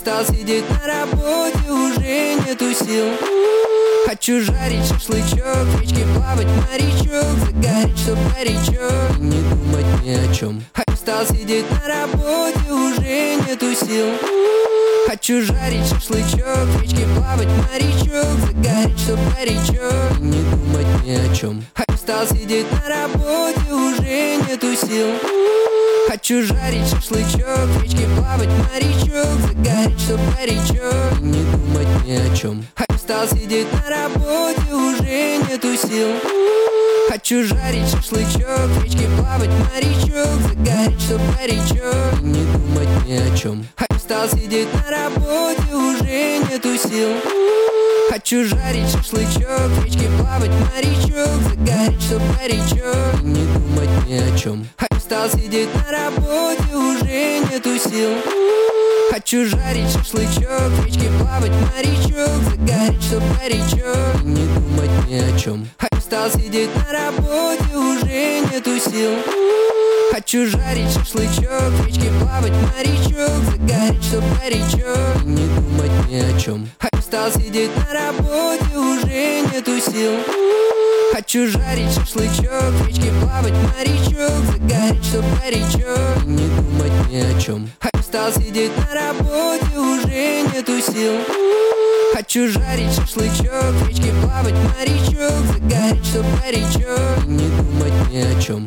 Устал сидеть на работе, уже нету сил. Хочу жарить шашлычок, в речке плавать морячок, загореть, чтоб горячо, и не думать ни о чем. Устал сидеть на работе, уже нету сил. Хочу жарить шашлычок, в речке плавать морячок, загореть, чтоб горячо, и не думать ни о чем. Устал сидеть на работе, уже нету сил. Хочу жарить шашлычок, в речке плавать морячок, загореть, чтоб горячо, и не думать ни о чем. Устал сидеть на работе, уже нету сил. Хочу жарить шашлычок, в речке плавать морячок, загореть, чтоб горячо, и не думать ни о чем. Устал сидеть на работе, уже нету сил. Хочу жарить шашлычок, в речке плавать морячок, загореть, чтоб горячо, и не думать ни о чем. Устал сидеть на работе, уже нету сил. Хочу жарить шашлычок, в речке плавать морячок, загореть, чтоб горячо, и не думать ни о чем. Устал сидеть на работе, уже нету сил. Хочу жарить шашлычок, в речке плавать морячок, загореть, чтоб горячо, и не думать ни о чем. Устал сидеть на работе, уже нету сил. Хочу жарить шашлычок, в речке плавать морячок, загореть, чтоб горячо, и не думать ни о чем. Устал сидеть на работе, уже нету сил. Хочу жарить шашлычок, в речке плавать морячок, загореть, чтоб горячо, и не думать ни о чем.